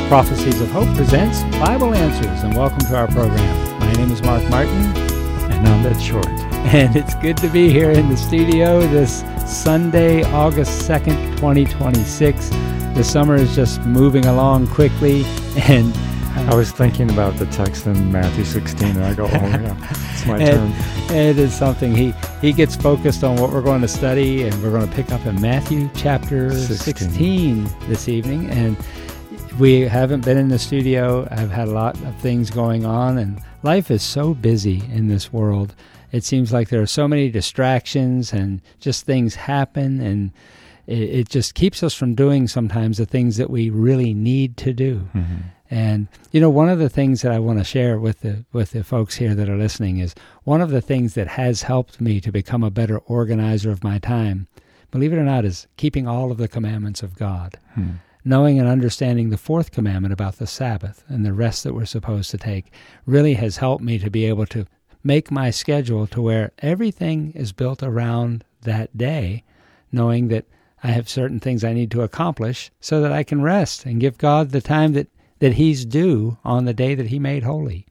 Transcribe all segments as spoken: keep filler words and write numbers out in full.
Prophecies of Hope presents Bible Answers, and welcome to our program. My name is Mark Martin. And I'm Ed Short. And it's good to be here in the studio this Sunday, August second, twenty twenty-six. The summer is just moving along quickly, and I was thinking about the text in Matthew sixteen, and I go, oh yeah, it's my Ed, turn. Ed is something, he, he gets focused on what we're going to study, and we're going to pick up in Matthew chapter sixteen, sixteen this evening, and we haven't been in the studio. I've had a lot of things going on, and life is so busy in this world. It seems like there are so many distractions, and just things happen, and it, it just keeps us from doing sometimes the things that we really need to do. Mm-hmm. And, you know, one of the things that I want to share with the with the folks here that are listening is one of the things that has helped me to become a better organizer of my time, believe it or not, is keeping all of the commandments of God. Hmm. Knowing and understanding the fourth commandment about the Sabbath and the rest that we're supposed to take really has helped me to be able to make my schedule to where everything is built around that day, knowing that I have certain things I need to accomplish so that I can rest and give God the time that, that He's due on the day that He made holy.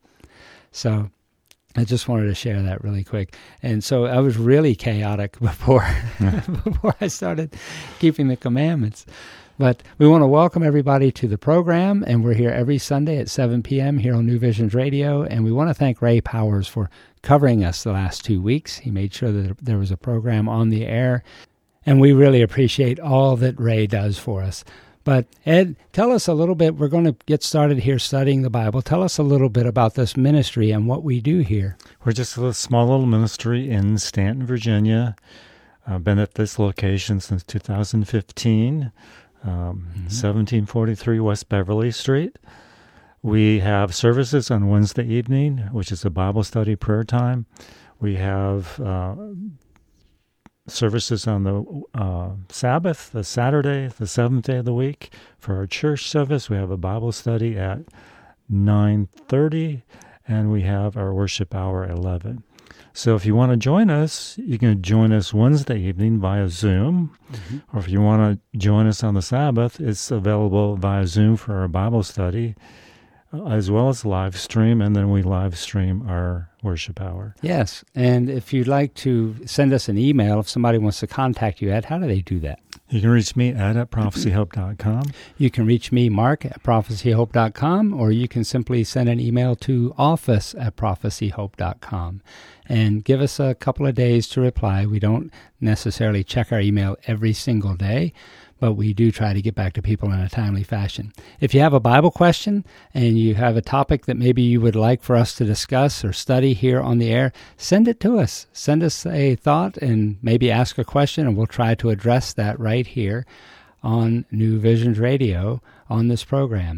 So I just wanted to share that really quick. And so I was really chaotic before, before I started keeping the commandments. But we want to welcome everybody to the program, and we're here every Sunday at seven p.m. here on New Visions Radio, and we want to thank Ray Powers for covering us the last two weeks. He made sure that there was a program on the air, and we really appreciate all that Ray does for us. But Ed, tell us a little bit. We're going to get started here studying the Bible. Tell us a little bit about this ministry and what we do here. We're just a small little ministry in Stanton, Virginia. I've been at this location since two thousand fifteen. Um, mm-hmm. seventeen forty-three West Beverly Street. We have services on Wednesday evening, which is a Bible study prayer time. We have uh, services on the uh, Sabbath, the Saturday, the seventh day of the week. For our church service, we have a Bible study at nine thirty, and we have our worship hour at eleven. So if you want to join us, you can join us Wednesday evening via Zoom. Mm-hmm. Or if you want to join us on the Sabbath, it's available via Zoom for our Bible study, as well as live stream, and then we live stream our worship hour. Yes, and if you'd like to send us an email, if somebody wants to contact you, Ed, how do they do that? You can reach me, Ed, at prophecy hope dot com. You can reach me, Mark, at prophecy hope dot com, or you can simply send an email to office at prophecy hope dot com. And give us a couple of days to reply. We don't necessarily check our email every single day, but we do try to get back to people in a timely fashion. If you have a Bible question and you have a topic that maybe you would like for us to discuss or study here on the air, send it to us. Send us a thought and maybe ask a question, and we'll try to address that right here on New Visions Radio on this program.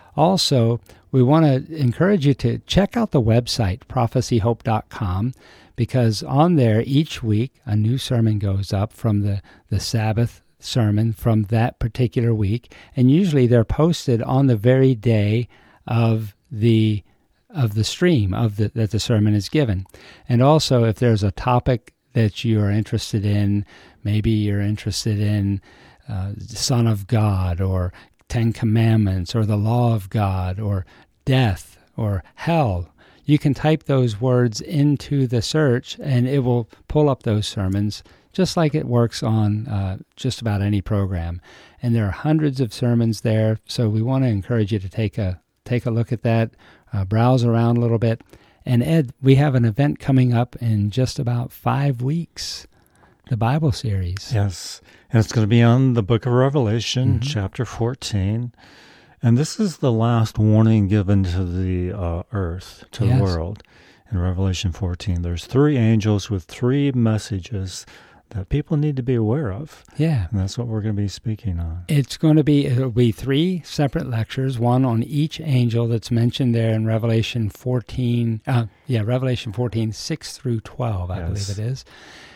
Also, we want to encourage you to check out the website, prophecy hope dot com, because on there each week a new sermon goes up from the, the Sabbath sermon from that particular week, and usually they're posted on the very day of the of the stream of the, that the sermon is given. And also, if there's a topic that you are interested in, maybe you're interested in uh, the Son of God, or Ten Commandments, or the law of God, or death, or hell, you can type those words into the search, and it will pull up those sermons, just like it works on uh, just about any program. And there are hundreds of sermons there, so we want to encourage you to take a take a look at that, uh, browse around a little bit. And Ed, we have an event coming up in just about five weeks, the Bible series. Yes, and it's going to be on the book of Revelation, mm-hmm. chapter fourteen. And this is the last warning given to the uh, earth, to yes. the world. In Revelation fourteen, there's three angels with three messages that people need to be aware of. Yeah. And that's what we're going to be speaking on. It's going to be, it'll be three separate lectures, one on each angel that's mentioned there in Revelation fourteen, uh, yeah, Revelation fourteen, six through twelve, I yes. believe it is.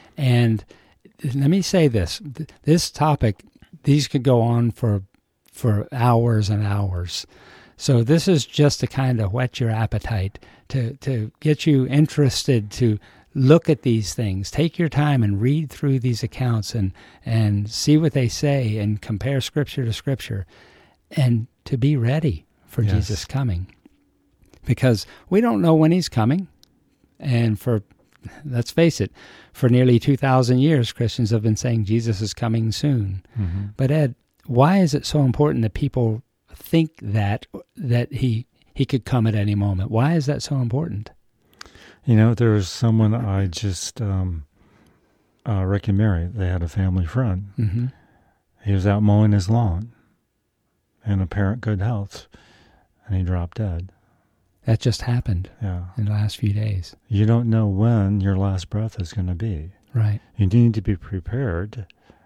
And let me say this, this topic, these could go on for for hours and hours. So this is just to kind of whet your appetite, to, to get you interested to look at these things. Take your time and read through these accounts and, and see what they say and compare Scripture to Scripture, and to be ready for Yes. Jesus coming. Because we don't know when he's coming. And for, let's face it, for nearly two thousand years, Christians have been saying Jesus is coming soon. Mm-hmm. But Ed, why is it so important that people think that that he he could come at any moment? Why is that so important? You know, there was someone I just um, uh, Rick and Mary, they had a family friend. Mm-hmm. He was out mowing his lawn in apparent good health, and he dropped dead. That just happened Yeah. in the last few days. You don't know when your last breath is going to be. Right. You need to be prepared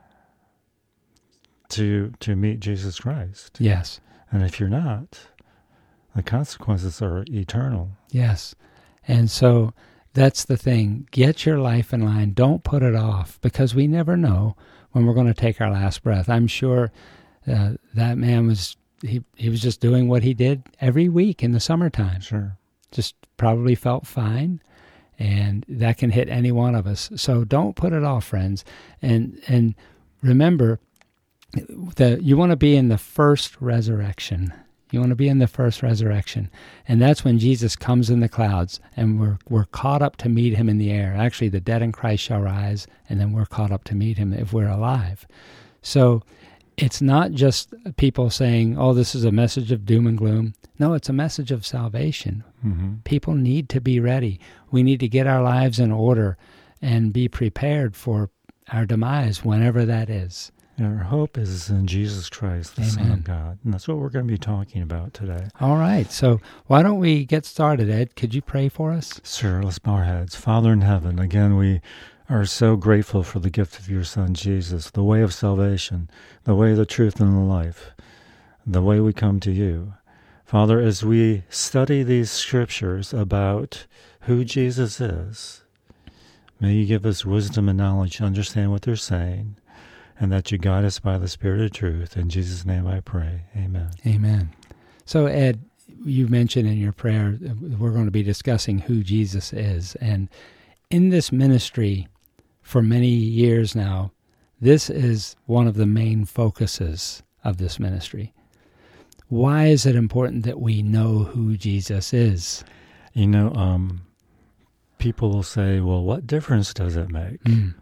to to meet Jesus Christ. Yes. And if you're not, the consequences are eternal. Yes. And so that's the thing. Get your life in line. Don't put it off, because we never know when we're going to take our last breath. I'm sure uh, that man was, he, he was just doing what he did every week in the summertime. Sure. Just probably felt fine, and that can hit any one of us. So don't put it off, friends. And and remember that you want to be in the first resurrection. You want to be in the first resurrection. And that's when Jesus comes in the clouds, and we're we're caught up to meet him in the air. Actually, the dead in Christ shall rise, and then we're caught up to meet him if we're alive. So it's not just people saying, oh, this is a message of doom and gloom. No, it's a message of salvation. Mm-hmm. People need to be ready. We need to get our lives in order and be prepared for our demise, whenever that is. And our hope is in Jesus Christ, the Son Amen. of God. And that's what we're going to be talking about today. All right, so why don't we get started, Ed? Could you pray for us? Sure, let's bow our heads. Father in heaven, again, we are so grateful for the gift of your Son, Jesus, the way of salvation, the way, the truth, and the life, the way we come to you. Father, as we study these scriptures about who Jesus is, may you give us wisdom and knowledge to understand what they're saying, and that you guide us by the Spirit of truth. In Jesus' name I pray. Amen. Amen. So, Ed, you mentioned in your prayer, we're going to be discussing who Jesus is. And in this ministry, for many years now, this is one of the main focuses of this ministry. Why is it important that we know who Jesus is? You know, um, people will say, well, what difference does it make? Mm.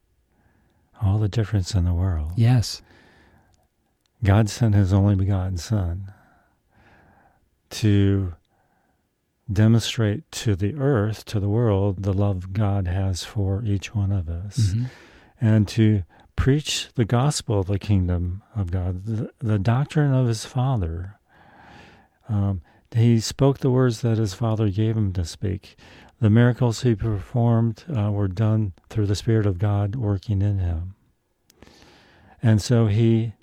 All the difference in the world. Yes. God sent his only begotten Son to demonstrate to the earth, to the world, the love God has for each one of us, Mm-hmm. and to preach the gospel of the kingdom of God, the, the doctrine of his Father. Um, he spoke the words that his Father gave him to speak. The miracles he performed uh, were done through the Spirit of God working in him. And so he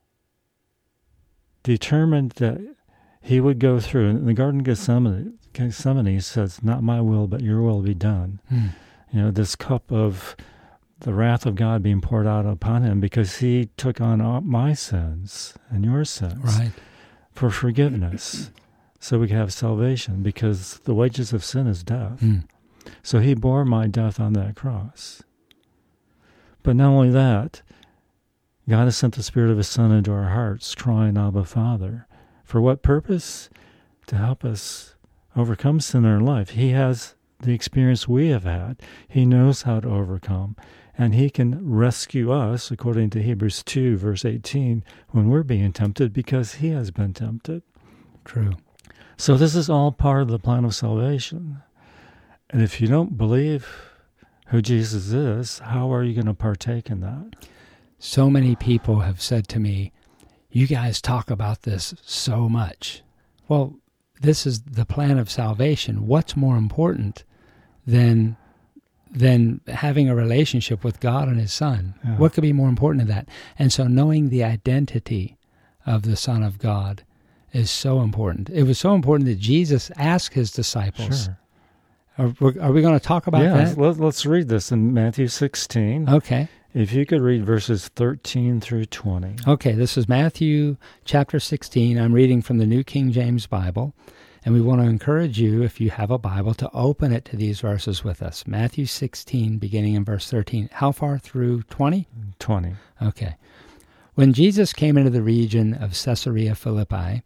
determined that he would go through. In the Garden of Gethsemane, Gethsemane he says, not my will, but your will be done. Mm. You know, this cup of the wrath of God being poured out upon him because he took on all my sins and your sins Right. for forgiveness. So we can have salvation, because the wages of sin is death. Mm. So he bore my death on that cross. But not only that, God has sent the Spirit of his Son into our hearts, crying, Abba, Father. For what purpose? To help us overcome sin in our life. He has the experience we have had. He knows how to overcome. And he can rescue us, according to Hebrews two, verse eighteen, when we're being tempted, because he has been tempted. True. So this is all part of the plan of salvation. And if you don't believe who Jesus is, how are you going to partake in that? So many people have said to me, you guys talk about this so much. Well, this is the plan of salvation. What's more important than than having a relationship with God and his Son? Yeah. What could be more important than that? And so knowing the identity of the Son of God is so important. It was so important that Jesus asked his disciples. Sure. Are, we- are we going to talk about yeah, that? Let, let's read this in Matthew sixteen. Okay. If you could read verses thirteen through twenty. Okay, this is Matthew chapter sixteen. I'm reading from the New King James Bible, and we want to encourage you, if you have a Bible, to open it to these verses with us. Matthew sixteen, beginning in verse thirteen. How far through twenty? twenty. Okay. When Jesus came into the region of Caesarea Philippi, he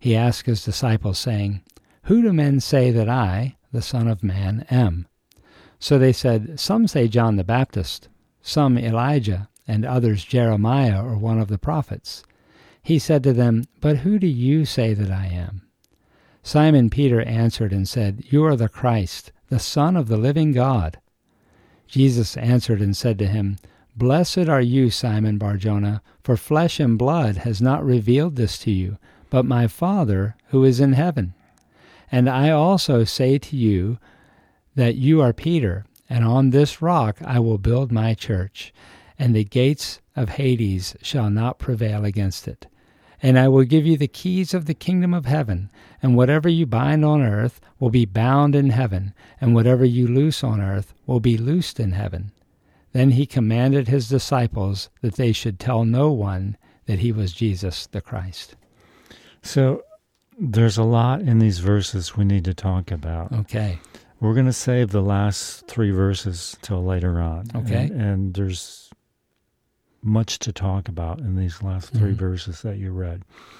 he asked his disciples, saying, "Who do men say that I, the Son of Man, am?" So they said, "Some say John the Baptist, some Elijah, and others Jeremiah or one of the prophets." He said to them, "But who do you say that I am?" Simon Peter answered and said, "You are the Christ, the Son of the living God." Jesus answered and said to him, "Blessed are you, Simon Bar-Jonah, for flesh and blood has not revealed this to you, but my Father who is in heaven. And I also say to you that you are Peter, and on this rock I will build my church, and the gates of Hades shall not prevail against it. And I will give you the keys of the kingdom of heaven, and whatever you bind on earth will be bound in heaven, and whatever you loose on earth will be loosed in heaven." Then he commanded his disciples that they should tell no one that he was Jesus the Christ. So there's a lot in these verses we need to talk about. Okay. We're going to save the last three verses till later on. Okay. And, and there's much to talk about in these last three Mm-hmm. verses that you read.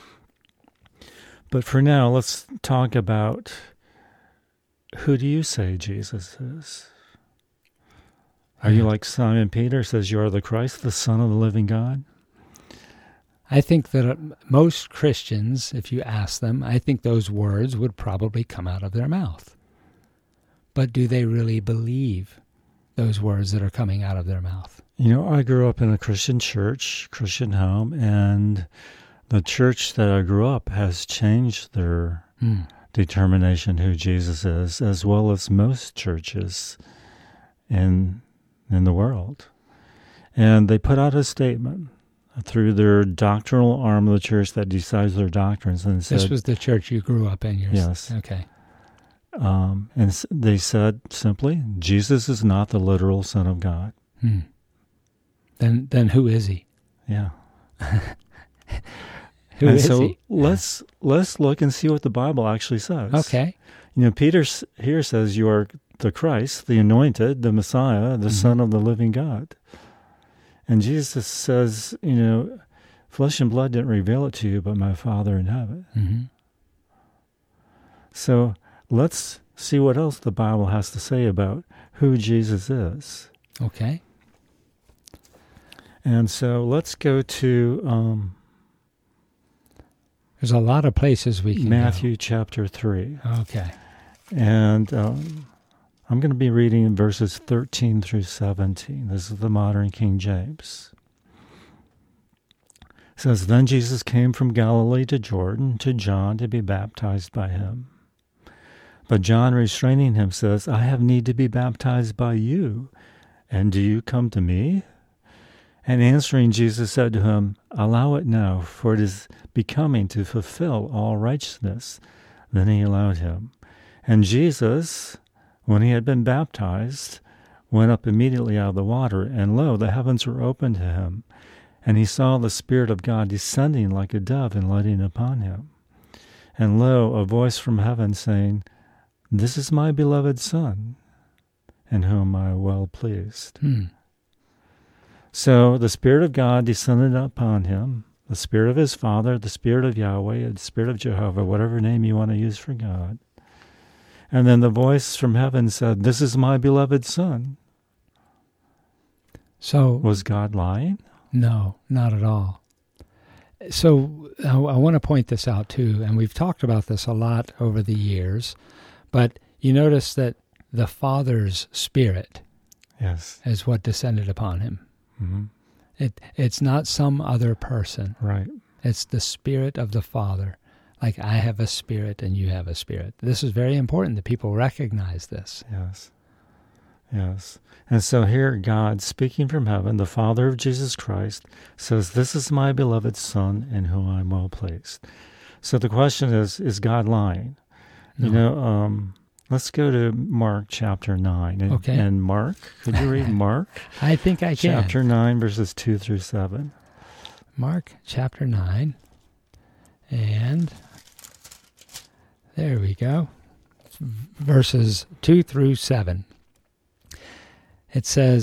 But for now, let's talk about, who do you say Jesus is? Are you like Simon Peter, says you are the Christ, the Son of the living God? I think that uh, most Christians, if you ask them, I think those words would probably come out of their mouth. But do they really believe those words that are coming out of their mouth? You know, I grew up in a Christian church, Christian home, and the church that I grew up has changed their Mm. determination who Jesus is, as well as most churches in in the world. And they put out a statement through their doctrinal arm of the church that decides their doctrines. And said, This was the church you grew up in? Yes. Okay. Um, and s- they said simply, Jesus is not the literal Son of God. Hmm. Then, then who is he? Yeah. Who and is so he? let's let's look and see what the Bible actually says. Okay. You know, Peter s- here says you are the Christ, the anointed, the Messiah, the Mhm. Son of the living God. And Jesus says, you know, flesh and blood didn't reveal it to you, but my Father in heaven. Mm-hmm. So let's see what else the Bible has to say about who Jesus is. Okay. And so let's go to um, There's a lot of places we can Matthew chapter three. go. Okay. And um, I'm going to be reading verses thirteen through seventeen. This is the modern King James. It says, "Then Jesus came from Galilee to Jordan to John to be baptized by him. But John, restraining him, says, 'I have need to be baptized by you, and do you come to me?' And answering, Jesus said to him, 'Allow it now, for it is becoming to fulfill all righteousness.' Then he allowed him. And Jesus, when he had been baptized, went up immediately out of the water, and lo, the heavens were opened to him. And he saw the Spirit of God descending like a dove and lighting upon him. And lo, a voice from heaven saying, 'This is my beloved Son, in whom I am well pleased.'" Hmm. So the Spirit of God descended upon him, the Spirit of his Father, the Spirit of Yahweh, the Spirit of Jehovah, whatever name you want to use for God. And then the voice from heaven said, "This is my beloved Son." So Was God lying? no, not at all. So I, I want to point this out too, and we've talked about this a lot over the years, but you notice that the Father's Spirit Yes. is what descended upon him. Mm-hmm. It It's not some other person. Right. It's the Spirit of the Father. Like, I have a spirit and you have a spirit. This is very important that people recognize this. Yes. Yes. And so here God, speaking from heaven, the Father of Jesus Christ, says, "This is my beloved Son, in whom I am well pleased." So the question is, is God lying? No. You know, um, let's go to Mark chapter nine. And, Okay. and Mark, could you read Mark? I think I can. Chapter nine, verses two through seven. Mark chapter nine. And there we go. Verses two through seven. It says,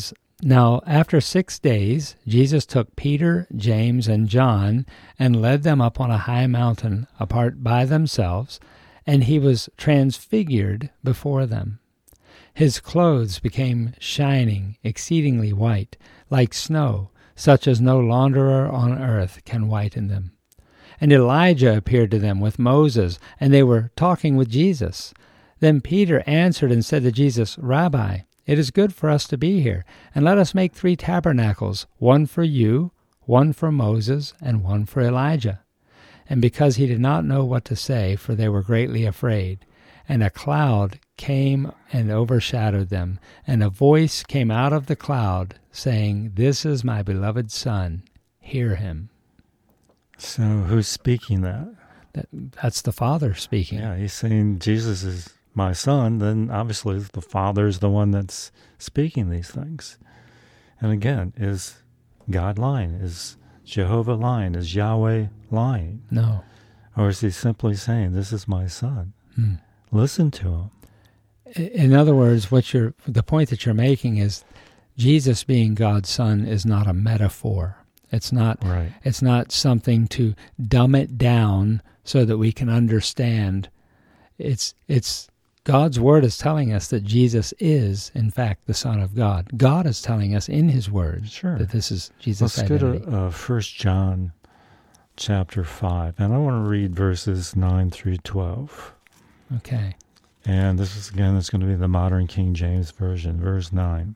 Now, after six days, Jesus took Peter, James, and John and led them up on a high mountain apart by themselves, and he was transfigured before them. His clothes became shining, exceedingly white, like snow, such as no launderer on earth can whiten them. And Elijah appeared to them with Moses, and they were talking with Jesus. Then Peter answered and said to Jesus, Rabbi, it is good for us to be here, and let us make three tabernacles, one for you, one for Moses, and one for Elijah. And because he did not know what to say, for they were greatly afraid, and a cloud came and overshadowed them, and a voice came out of the cloud, saying, This is my beloved Son, hear him. So who's speaking that? that that's the Father speaking. Yeah, he's saying Jesus is my son, then obviously the Father is the one that's speaking these things. And again, is God lying? Is Jehovah lying? Is Yahweh lying? No. Or is he simply saying, this is my son? Hmm. Listen to him. In other words, what you're, the point that you're making is Jesus being God's son is not a metaphor. It's not, right. It's not something to dumb it down so that we can understand. It's it's God's word is telling us that Jesus is, in fact, the Son of God. God is telling us in his word sure. that this is Jesus' Let's identity. go to uh, First John chapter five, and I want to read verses nine through twelve. Okay. And this is, again, it's going to be the modern King James Version, verse nine.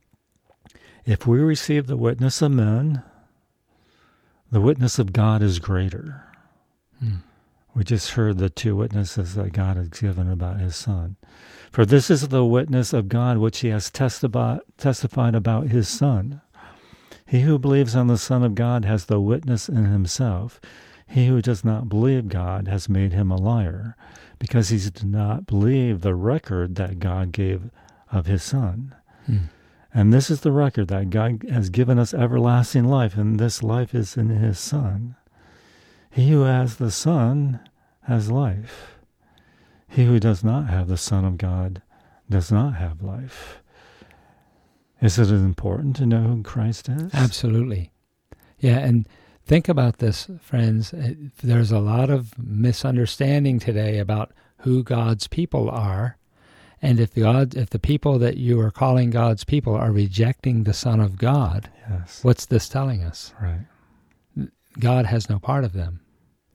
If we receive the witness of men, the witness of God is greater. Hmm. We just heard the two witnesses that God has given about his Son. For this is the witness of God which he has testified, testified about his Son. He who believes on the Son of God has the witness in himself. He who does not believe God has made him a liar, because he did not believe the record that God gave of his Son. Hmm. And this is the record, that God has given us everlasting life, and this life is in his Son. He who has the Son has life. He who does not have the Son of God does not have life. Is it important to know who Christ is? Absolutely. Yeah, and think about this, friends. There's a lot of misunderstanding today about who God's people are. And if God, if the people that you are calling God's people are rejecting the Son of God, yes. What's this telling us? Right. God has no part of them.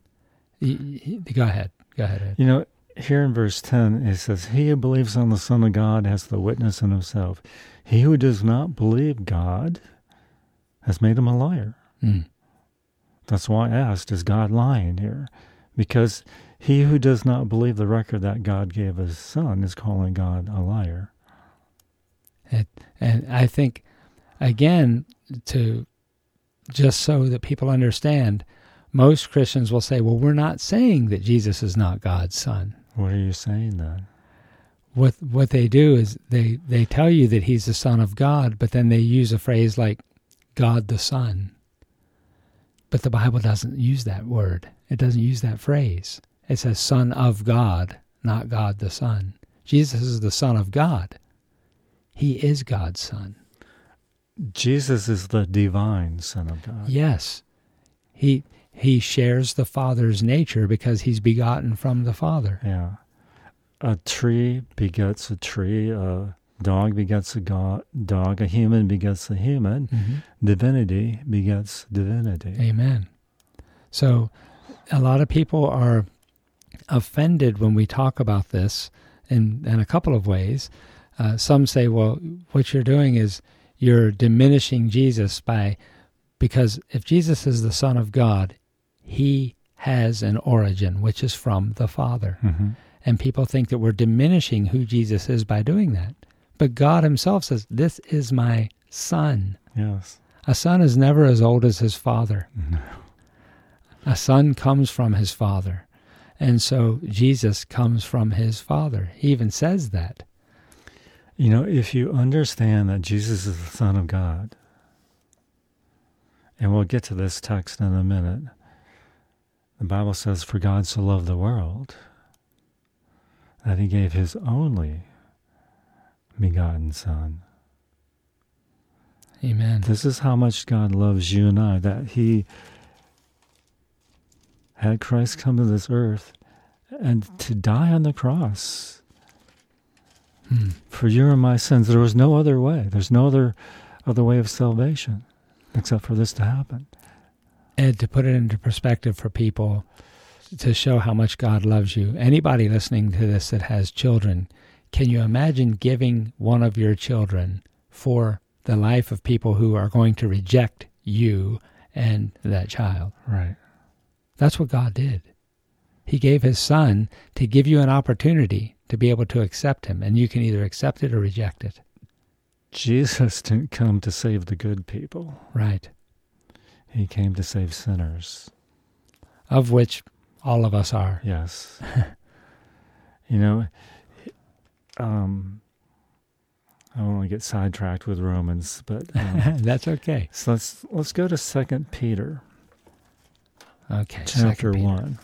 Go ahead. Go ahead, Ed. You know, here in verse ten, it says, He who believes on the Son of God has the witness in himself. He who does not believe God has made him a liar. Mm. That's why I asked, is God lying here? Because he who does not believe the record that God gave his Son is calling God a liar. It, and I think, again, to just so that people understand, most Christians will say, well, we're not saying that Jesus is not God's Son. What are you saying then? What what they do is they, they tell you that he's the Son of God, but then they use a phrase like God the Son. But the Bible doesn't use that word. It doesn't use that phrase. It says Son of God, not God the Son. Jesus is the Son of God. He is God's Son. Jesus is the divine Son of God. Yes. He he shares the Father's nature because he's begotten from the Father. Yeah. A tree begets a tree, a dog begets a go- dog, a human begets a human, Mm-hmm. divinity begets divinity. Amen. So a lot of people are offended when we talk about this in, in a couple of ways. Uh, some say, well, what you're doing is you're diminishing Jesus by, because if Jesus is the Son of God, he has an origin, which is from the Father. Mm-hmm. And people think that we're diminishing who Jesus is by doing that. But God himself says, this is my Son. Yes. A son is never as old as his father. No. A son comes from his father. And so Jesus comes from his Father. He even says that. You know, if you understand that Jesus is the Son of God, and we'll get to this text in a minute, the Bible says, for God so loved the world that he gave his only begotten Son. Amen. This is how much God loves you and I, that he had Christ come to this earth and to die on the cross Hmm. for your and my sins. There was no other way. There's no other other way of salvation except for this to happen. Ed, to put it into perspective for people, to show how much God loves you, anybody listening to this that has children, can you imagine giving one of your children for the life of people who are going to reject you and that child? Right. That's what God did. He gave his son to give you an opportunity to be able to accept him, and you can either accept it or reject it. Jesus didn't come to save the good people. Right. He came to save sinners. Of which all of us are. Yes. You know, um, I don't want to get sidetracked with Romans, but um, that's okay. So let's let's go to Second Peter. Okay. Chapter one.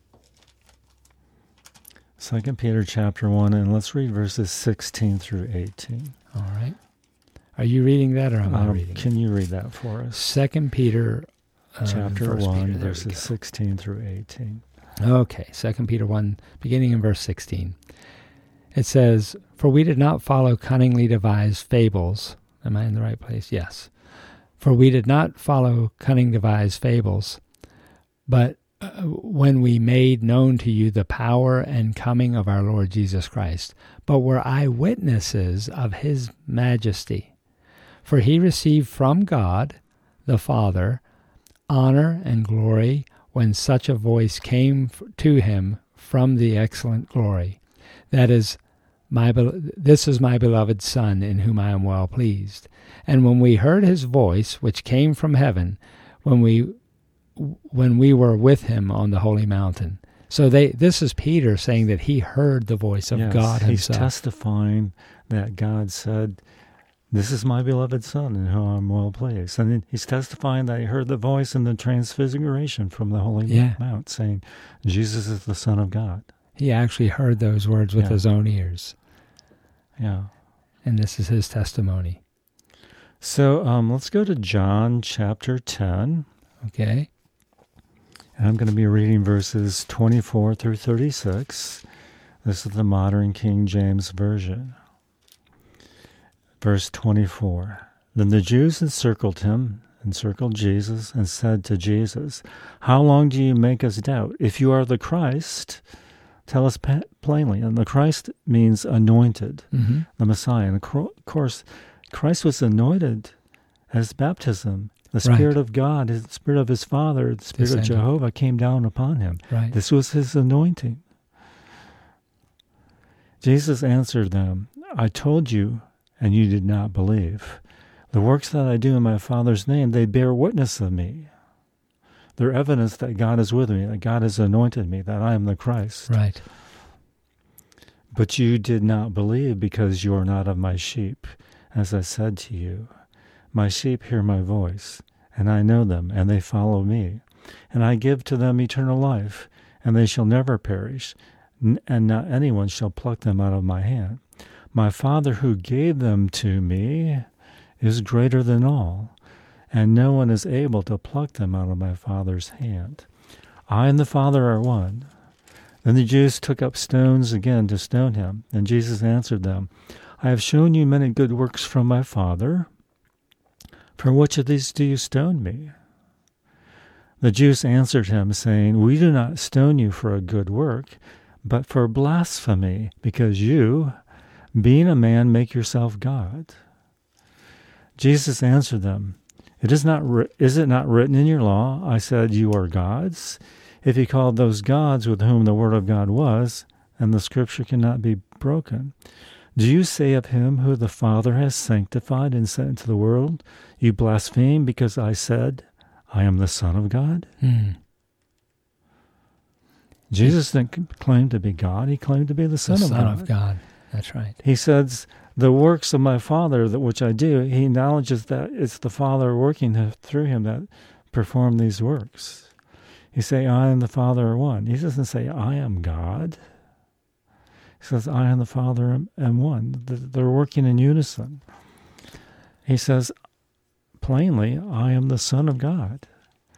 Second Peter chapter one, and let's read verses sixteen through eighteen. All right. Are you reading that, or am I um, reading Can it? you read that for us? Second Peter um, chapter one, Peter, verses sixteen through eighteen. Okay, Second Peter one, beginning in verse sixteen. It says, "For we did not follow cunningly devised fables." Am I in the right place? Yes. "For we did not follow cunning devised fables, but uh, when we made known to you the power and coming of our Lord Jesus Christ, but were eyewitnesses of his majesty. For he received from God, the Father, honor and glory when such a voice came to him from the excellent glory. That is, my be- this is my beloved Son, in whom I am well pleased. And when we heard his voice, which came from heaven, when we when we were with him on the holy mountain." So they this is Peter saying that he heard the voice of yes, God himself. He's testifying that God said, "This is my beloved Son, in whom I'm well pleased." And then he's testifying that he heard the voice in the transfiguration from the holy Yeah. mount, saying, "Jesus is the Son of God." He actually heard those words with Yeah. his own ears. Yeah. And this is his testimony. So um, let's go to John chapter ten. Okay? And I'm going to be reading verses twenty-four through thirty-six. This is the modern King James Version. Verse twenty-four. "Then the Jews encircled him, encircled Jesus, and said to Jesus, 'How long do you make us doubt? If you are the Christ, tell us pa- plainly.'" And the Christ means anointed, Mm-hmm. the Messiah. And of course, Christ was anointed at his baptism. The Right. Spirit of God, the Spirit of his Father, the Spirit Descended. of Jehovah came down upon him. Right. This was his anointing. Jesus answered them, "I told you, and you did not believe. The works that I do in my Father's name, they bear witness of me. They're evidence that God is with me, that God has anointed me, that I am the Christ. Right. But you did not believe because you are not of my sheep, as I said to you. My sheep hear my voice, and I know them, and they follow me. And I give to them eternal life, and they shall never perish, n- and not anyone shall pluck them out of my hand. My Father who gave them to me is greater than all, and no one is able to pluck them out of my Father's hand. I and the Father are one." Then the Jews took up stones again to stone him, and Jesus answered them, "I have shown you many good works from my Father. For which of these do you stone me?" The Jews answered him, saying, "We do not stone you for a good work, but for blasphemy, because you, being a man, make yourself God." Jesus answered them, "It is not ri- is it not written in your law, I said you are gods? If he called those gods with whom the word of God was, and the scripture cannot be broken. Do you say of him who the Father has sanctified and sent into the world, you blaspheme because I said, I am the Son of God?" Hmm. Jesus didn't claim to be God. He claimed to be the Son, The of, Son God. of God. That's right. He says, the works of my Father, that which I do, he acknowledges that it's the Father working through him that perform these works. He say, I and the Father are one. He doesn't say, I am God. He says, I and the Father am one. They're working in unison. He says, plainly, I am the Son of God.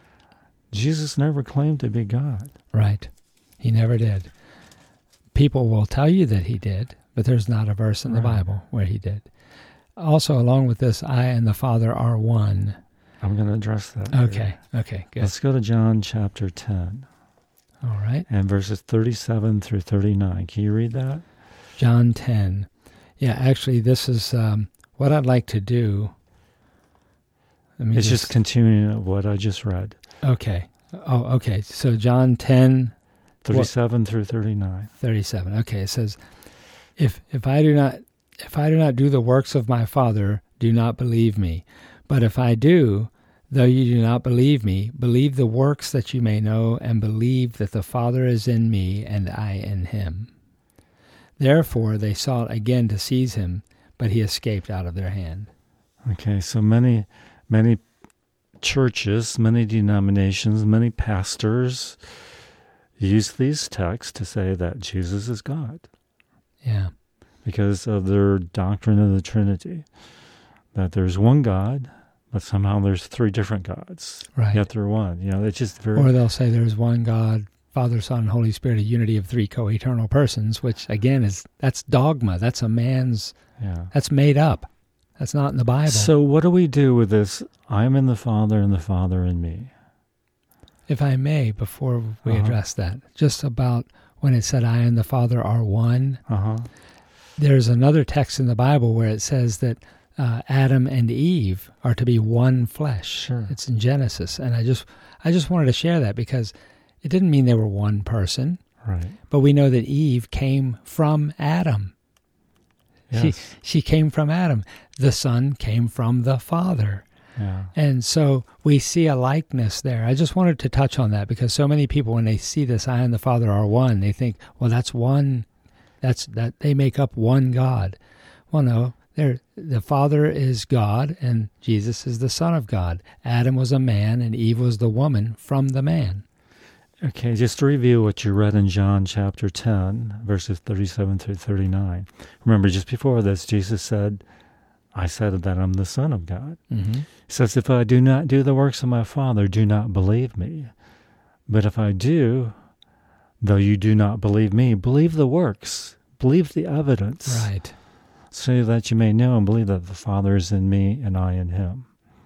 Jesus never claimed to be God. Right. He never did. People will tell you that he did, but there's not a verse in the Right. Bible where he did. Also, along with this, I and the Father are one. I'm going to address that. Okay, here. okay, good. Let's go to John chapter ten. All right. And verses thirty-seven through thirty-nine. Can you read that? John ten. Yeah, actually, this is um, what I'd like to do. Let me It's just, just continuing what I just read. Okay. Oh, okay. So John ten. thirty-seven through thirty-nine. thirty-seven. Okay, it says, if if I do not if I do not do the works of my Father, do not believe me. But if I do, though you do not believe me, believe the works that you may know, and believe that the Father is in me and I in him. Therefore they sought again to seize him, but he escaped out of their hand. Okay, so many many churches, many denominations, many pastors use these texts to say that Jesus is God. Yeah. Because of their doctrine of the Trinity. That there's one God, but somehow there's three different gods. Right. Yet they're one. You know, it's just very... Or they'll say there's one God, Father, Son, and Holy Spirit, a unity of three co-eternal persons, which again is, that's dogma. That's a man's, yeah. that's made up. That's not in the Bible. So what do we do with this, I'm in the Father and the Father in me? If I may, before we uh-huh. address that, just about when it said I and the Father are one, uh-huh. there's another text in the Bible where it says that uh, Adam and Eve are to be one flesh. Sure. It's in Genesis. And I just I just wanted to share that because it didn't mean they were one person. Right. But we know that Eve came from Adam. Yes. She, she came from Adam. The Son came from the Father. Yeah. And so we see a likeness there. I just wanted to touch on that because so many people, when they see this, I and the Father are one, they think, well, that's one, that's that they make up one God. Well, no, they're, the Father is God and Jesus is the Son of God. Adam was a man and Eve was the woman from the man. Okay, just to review what you read in John chapter ten, verses thirty-seven through thirty-nine. Remember, just before this, Jesus said, I said that I'm the Son of God. Mm-hmm. He says, if I do not do the works of my Father, do not believe me. But if I do, though you do not believe me, believe the works, believe the evidence. Right. So that you may know and believe that the Father is in me and I in him.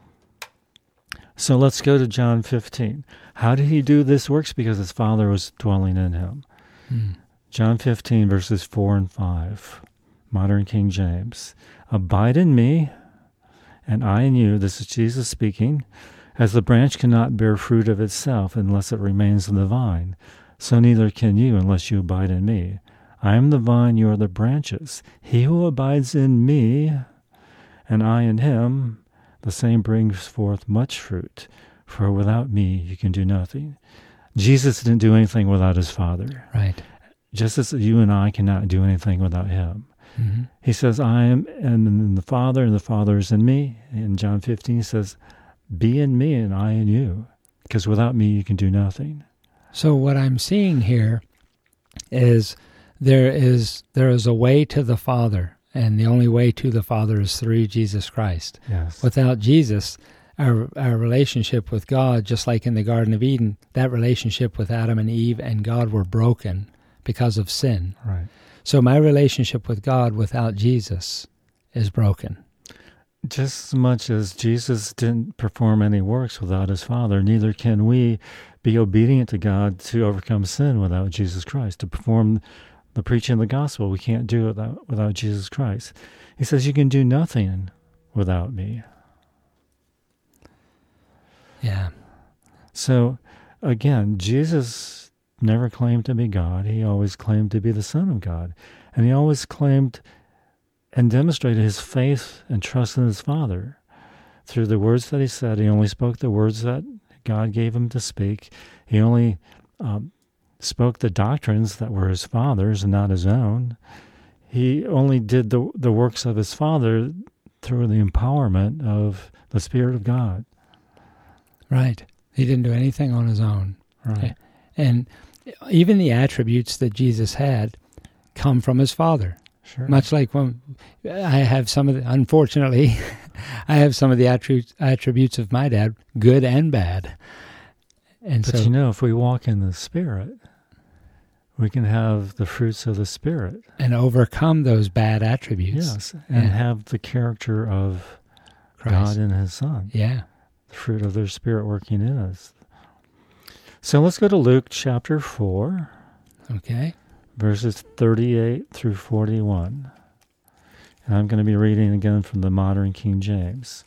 So let's go to John fifteen. How did he do this works? Because his Father was dwelling in him. Mm. John fifteen, verses four and five, Modern King James. Abide in me, and I in you. This is Jesus speaking. As the branch cannot bear fruit of itself unless it remains in the vine, so neither can you unless you abide in me. I am the vine, you are the branches. He who abides in me, and I in him, the same brings forth much fruit. For without me you can do nothing. Jesus didn't do anything without his Father. Right. Just as you and I cannot do anything without him. Mm-hmm. He says, I am in the Father, and the Father is in me. In John fifteen, he says, be in me, and I in you. Because without me, you can do nothing. So what I'm seeing here is there is there is a way to the Father, and the only way to the Father is through Jesus Christ. Yes. Without Jesus, our our relationship with God, just like in the Garden of Eden, that relationship with Adam and Eve and God were broken because of sin. Right. So my relationship with God without Jesus is broken. Just as much as Jesus didn't perform any works without his Father, neither can we be obedient to God to overcome sin without Jesus Christ. To perform the preaching of the gospel, we can't do it without, without Jesus Christ. He says, you can do nothing without me. Yeah. So, again, Jesus never claimed to be God. He always claimed to be the Son of God. And he always claimed and demonstrated his faith and trust in his Father. Through the words that he said, he only spoke the words that God gave him to speak. He only um, spoke the doctrines that were his Father's and not his own. He only did the the works of his Father through the empowerment of the Spirit of God. Right. He didn't do anything on his own. Right. And even the attributes that Jesus had come from his Father. Sure. Much like when I have some of the, unfortunately, I have some of the attributes attributes of my dad, good and bad. And but so, you know, if we walk in the Spirit, we can have the fruits of the Spirit. And overcome those bad attributes. Yes, and yeah. have the character of Christ. God and His Son. Yeah. The fruit of their Spirit working in us. So let's go to Luke chapter four. Okay. Verses thirty-eight through forty-one. And I'm going to be reading again from the modern King James.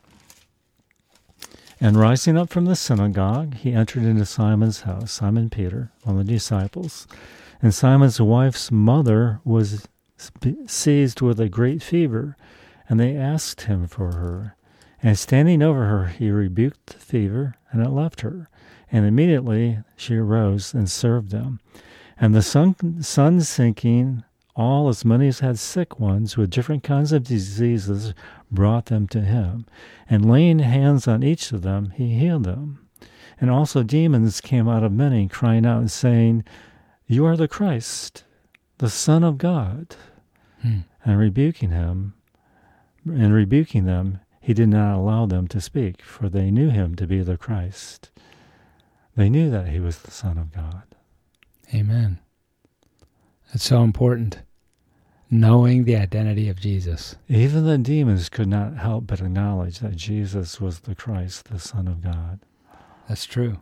And rising up from the synagogue, he entered into Simon's house, Simon Peter, one of the disciples. And Simon's wife's mother was seized with a great fever, and they asked him for her. And standing over her, he rebuked the fever, and it left her. And immediately she arose and served them. And the sun, sun sinking, all as many as had sick ones with different kinds of diseases brought them to him. And laying hands on each of them, he healed them. And also demons came out of many, crying out and saying, You are the Christ, the Son of God. Hmm. And rebuking him, and rebuking them, he did not allow them to speak, for they knew him to be the Christ. They knew that he was the Son of God. Amen. That's so important. Knowing the identity of Jesus. Even the demons could not help but acknowledge that Jesus was the Christ, the Son of God. That's true.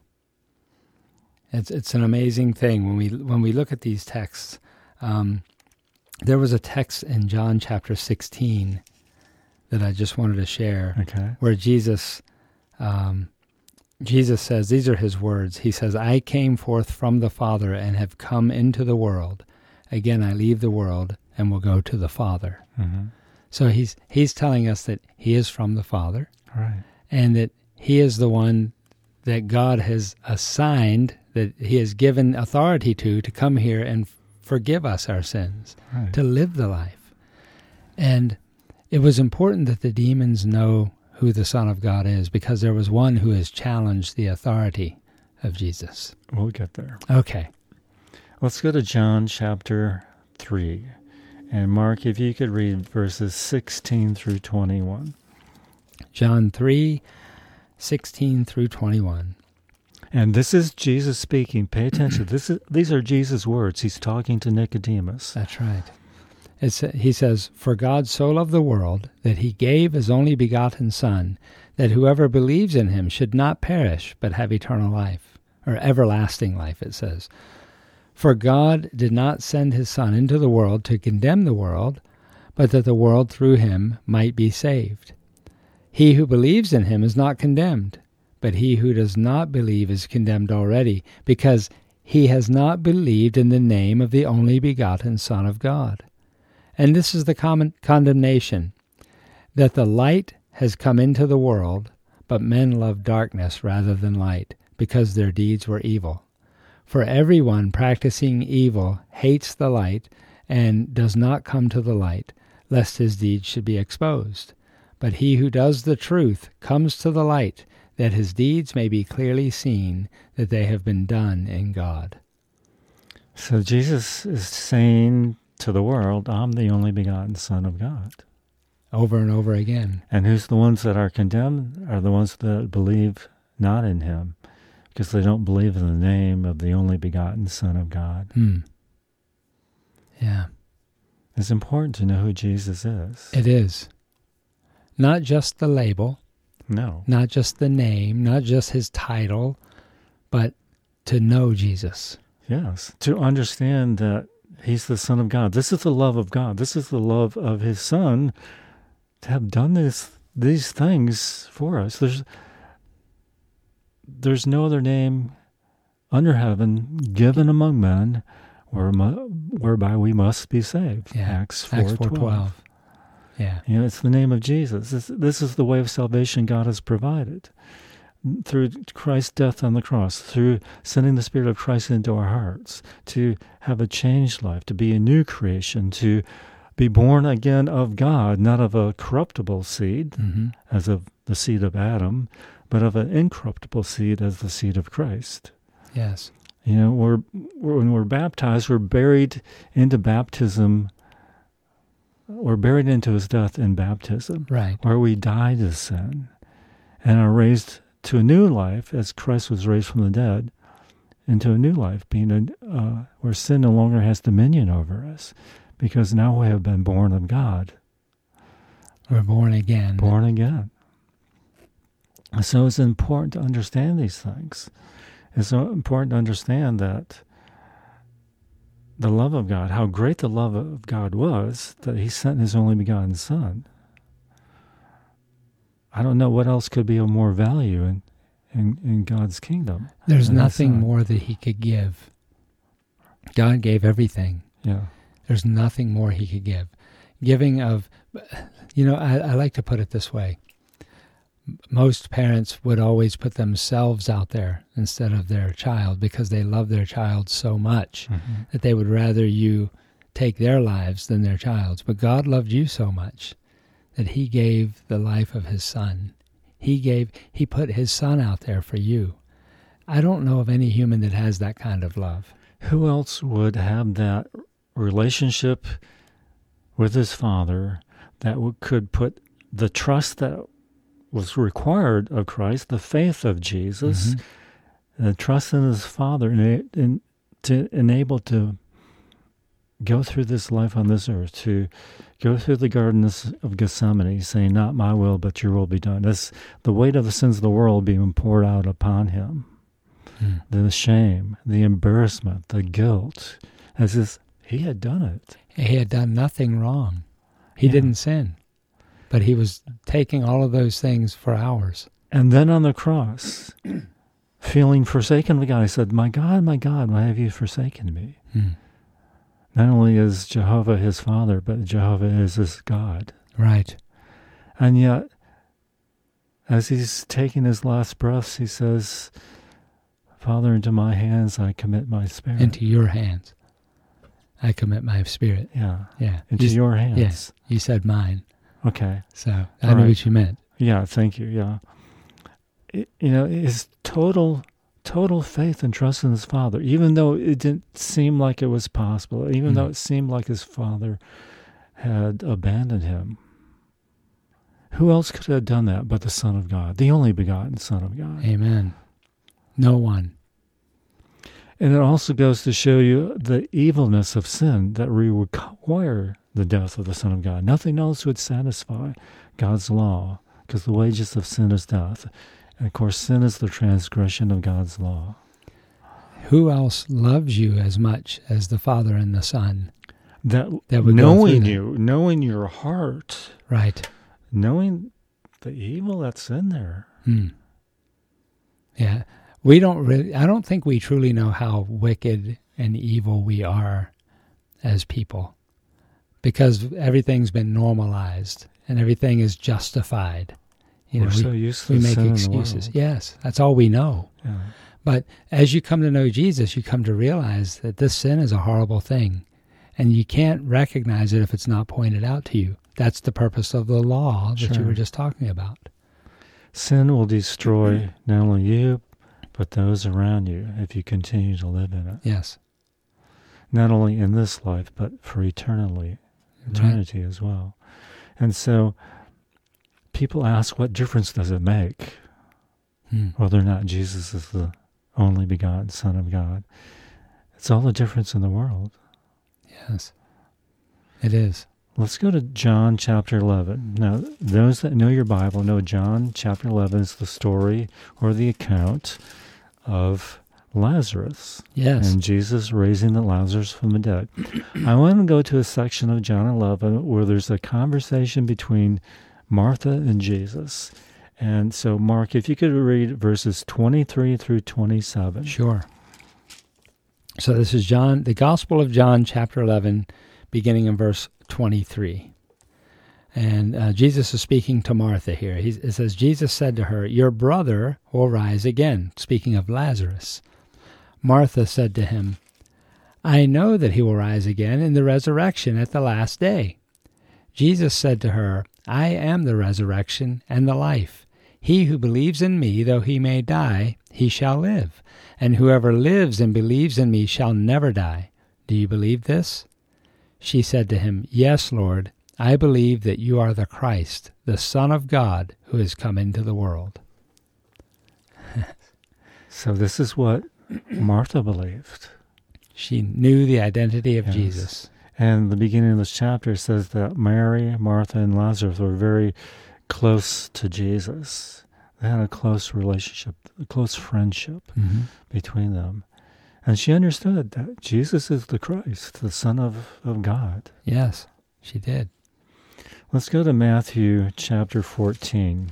It's it's an amazing thing when we when we look at these texts. Um, there was a text in John chapter sixteen that I just wanted to share, Okay. where Jesus um, Jesus says, these are his words. He says, I came forth from the Father and have come into the world. Again, I leave the world and will go to the Father. Mm-hmm. So he's he's telling us that he is from the Father, Right. and that he is the one that God has assigned, that he has given authority to, to come here and forgive us our sins, Right. to live the life. And it was important that the demons know who the Son of God is, because there was one who has challenged the authority of Jesus. We'll get there. Okay. Let's go to John chapter three. And Mark, if you could read verses sixteen through twenty-one. John three, sixteen through twenty-one. And this is Jesus speaking. Pay attention. This is these are Jesus' words. He's talking to Nicodemus. That's right. It's, he says, For God so loved the world that he gave his only begotten Son, that whoever believes in him should not perish, but have eternal life, or everlasting life, it says. For God did not send his Son into the world to condemn the world, but that the world through him might be saved. He who believes in him is not condemned, but he who does not believe is condemned already, because he has not believed in the name of the only begotten Son of God. And this is the common condemnation, that the light has come into the world, but men love darkness rather than light, because their deeds were evil. For everyone practicing evil hates the light and does not come to the light, lest his deeds should be exposed. But he who does the truth comes to the light, that his deeds may be clearly seen, that they have been done in God. So Jesus is saying to the world, I'm the only begotten Son of God. Over and over again. And who's the ones that are condemned? Are the ones that believe not in him, because they don't believe in the name of the only begotten Son of God. Hmm. Yeah. It's important to know who Jesus is. It is. Not just the label, No. not just the name, not just his title, but to know Jesus. Yes. To understand that he's the Son of God. This is the love of God. This is the love of his Son to have done this, these things for us. There's there's no other name under heaven given among men whereby we must be saved. Yeah. Acts four twelve. Yeah. You know, it's the name of Jesus. This, this is the way of salvation God has provided. Through Christ's death on the cross, through sending the Spirit of Christ into our hearts, to have a changed life, to be a new creation, to be born again of God, not of a corruptible seed, Mm-hmm. as of the seed of Adam, but of an incorruptible seed as the seed of Christ. Yes. You know, we're, we're when we're baptized, we're buried into baptism we're buried into his death in baptism, Right. where we die to sin and are raised to a new life as Christ was raised from the dead into a new life, being a, uh, where sin no longer has dominion over us, because now we have been born of God. We're born again. Born again. So it's important to understand these things. It's so important to understand that the love of God, how great the love of God was, that he sent his only begotten Son. I don't know what else could be of more value in, in, in God's kingdom. There's nothing more that he could give. God gave everything. Yeah. There's nothing more he could give. Giving of, you know, I, I like to put it this way. Most parents would always put themselves out there instead of their child because they love their child so much mm-hmm. that they would rather you take their lives than their child's. But God loved you so much that he gave the life of his Son. He gave, he put his Son out there for you. I don't know of any human that has that kind of love. Who else would have that relationship with his Father that would, could put the trust that was required of Christ, the faith of Jesus, mm-hmm. the trust in his Father, and, and to enable to go through this life on this earth, to go through the Garden of Gethsemane, saying, not my will, but your will be done. That's the weight of the sins of the world being poured out upon him. Mm. The shame, the embarrassment, the guilt, as if he had done it. He had done nothing wrong. He yeah. didn't sin. But he was taking all of those things for ours. And then on the cross, feeling forsaken of God, he said, my God, my God, why have you forsaken me? Hmm. Not only is Jehovah his Father, but Jehovah is his God. Right. And yet, as he's taking his last breaths, he says, Father, into my hands I commit my spirit. Into your hands I commit my spirit. Yeah. Yeah. Into you, your hands. Yes. Yeah. You said mine. Okay. So I All know right. what you meant. Yeah, thank you, yeah. It, you know, his total, total faith and trust in his Father, even though it didn't seem like it was possible, even mm. though it seemed like his Father had abandoned him. Who else could have done that but the Son of God, the only begotten Son of God? Amen. No one. And it also goes to show you the evilness of sin, that we require the death of the Son of God. Nothing else would satisfy God's law, because the wages of sin is death. And of course, sin is the transgression of God's law. Who else loves you as much as the Father and the Son? That, that knowing you, knowing your heart. Right. Knowing the evil that's in there. Hmm. Yeah. We don't really, I don't think we truly know how wicked and evil we are as people, because everything's been normalized and everything is justified. You We're know, so we, used to we make sin excuses. Yes, that's all we know. Yeah. But as you come to know Jesus, you come to realize that this sin is a horrible thing, and you can't recognize it if it's not pointed out to you. That's the purpose of the law that Sure. you were just talking about. Sin will destroy not only you, but those around you if you continue to live in it. Yes. Not only in this life, but for eternally, eternity right. as well. And so people ask, what difference does it make hmm. whether or not Jesus is the only begotten Son of God? It's all the difference in the world. Yes, it is. Let's go to John chapter eleven. Now, those that know your Bible know John chapter eleven is the story or the account of Lazarus. Yes. And Jesus raising the Lazarus from the dead. I want to go to a section of John eleven where there's a conversation between Martha and Jesus. And so, Mark, if you could read verses twenty-three through twenty-seven. Sure. So this is John, the Gospel of John chapter eleven, beginning in verse twenty-three. And uh, Jesus is speaking to Martha here. He, it says, Jesus said to her, your brother will rise again, speaking of Lazarus. Martha said to him, I know that he will rise again in the resurrection at the last day. Jesus said to her, I am the resurrection and the life. He who believes in me, though he may die, he shall live. And whoever lives and believes in me shall never die. Do you believe this? She said to him, Yes, Lord, I believe that you are the Christ, the Son of God, who has come into the world. So this is what Martha believed. She knew the identity of Yes. Jesus. And the beginning of this chapter says that Mary, Martha, and Lazarus were very close to Jesus. They had a close relationship, a close friendship Mm-hmm. between them. And she understood that Jesus is the Christ, the Son of, of God. Yes, she did. Let's go to Matthew chapter fourteen.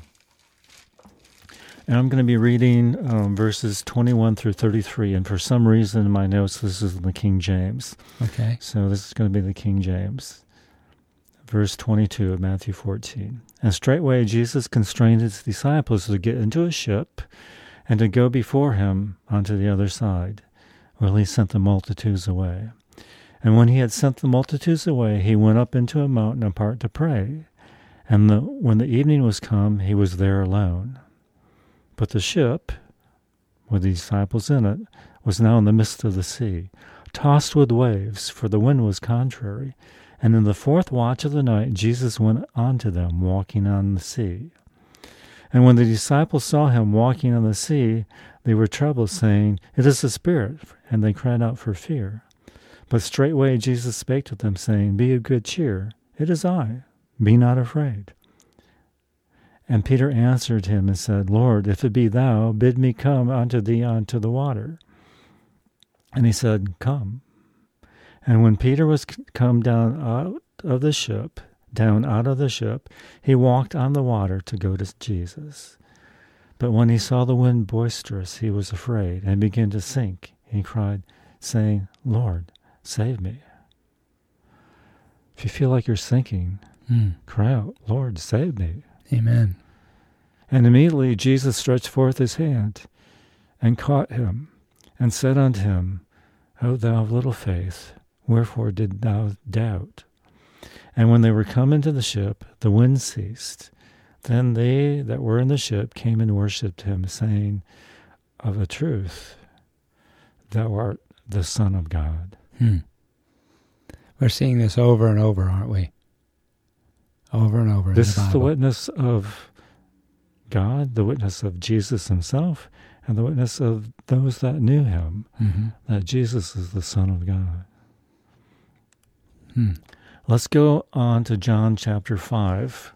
And I'm going to be reading um, verses twenty-one through thirty-three. And for some reason in my notes, this is the King James. Okay. So this is going to be the King James. Verse twenty-two of Matthew fourteen. And straightway Jesus constrained his disciples to get into a ship and to go before him unto the other side, while he sent the multitudes away. And when he had sent the multitudes away, he went up into a mountain apart to pray. And the, when the evening was come, he was there alone. But the ship, with the disciples in it, was now in the midst of the sea, tossed with waves, for the wind was contrary. And in the fourth watch of the night, Jesus went unto them, walking on the sea. And when the disciples saw him walking on the sea, they were troubled, saying, It is a spirit, and they cried out for fear. But straightway Jesus spake to them, saying, Be of good cheer, it is I, be not afraid. And Peter answered him and said, Lord, if it be thou, bid me come unto thee unto the water. And he said, Come. And when Peter was come down out of the ship, down out of the ship, he walked on the water to go to Jesus. But when he saw the wind boisterous, he was afraid, and began to sink. He cried, saying, Lord, save me. If you feel like you're sinking, Mm. cry out, Lord, save me. Amen. And immediately Jesus stretched forth his hand, and caught him, and said unto him, O thou of little faith, wherefore didst thou doubt? And when they were come into the ship, the wind ceased. Then they that were in the ship came and worshipped him, saying, Of a truth, thou art the Son of God. Hmm. We're seeing this over and over, aren't we? Over and over This in the is the Bible. witness of God, the witness of Jesus himself, and the witness of those that knew him, Mm-hmm. that Jesus is the Son of God. Hmm. Let's go on to John chapter five.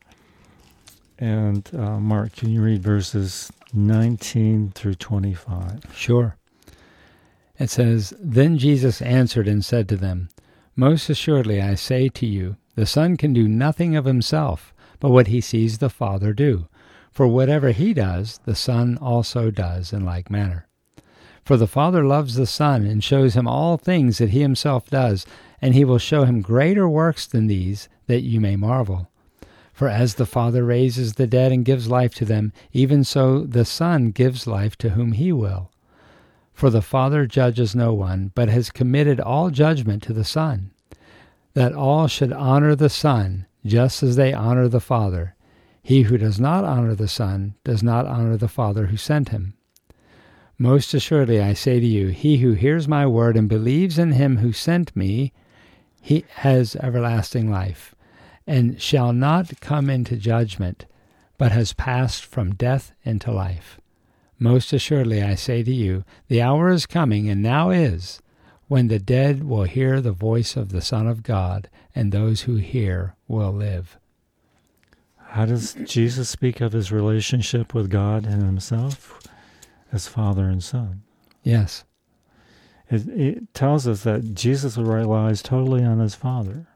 And uh, Mark, can you read verses nineteen through twenty-five? Sure. It says, Then Jesus answered and said to them, Most assuredly I say to you, the Son can do nothing of himself, but what he sees the Father do. For whatever he does, the Son also does in like manner. For the Father loves the Son, and shows him all things that he himself does, and he will show him greater works than these, that you may marvel. For as the Father raises the dead and gives life to them, even so the Son gives life to whom he will. For the Father judges no one, but has committed all judgment to the Son, that all should honor the Son, just as they honor the Father. He who does not honor the Son does not honor the Father who sent him. Most assuredly I say to you, he who hears my word and believes in him who sent me, he has everlasting life, and shall not come into judgment, but has passed from death into life. Most assuredly I say to you, the hour is coming, and now is, when the dead will hear the voice of the Son of God, and those who hear will live. How does Jesus speak of his relationship with God and himself? As Father and Son. Yes. It, it tells us that Jesus relies totally on his Father.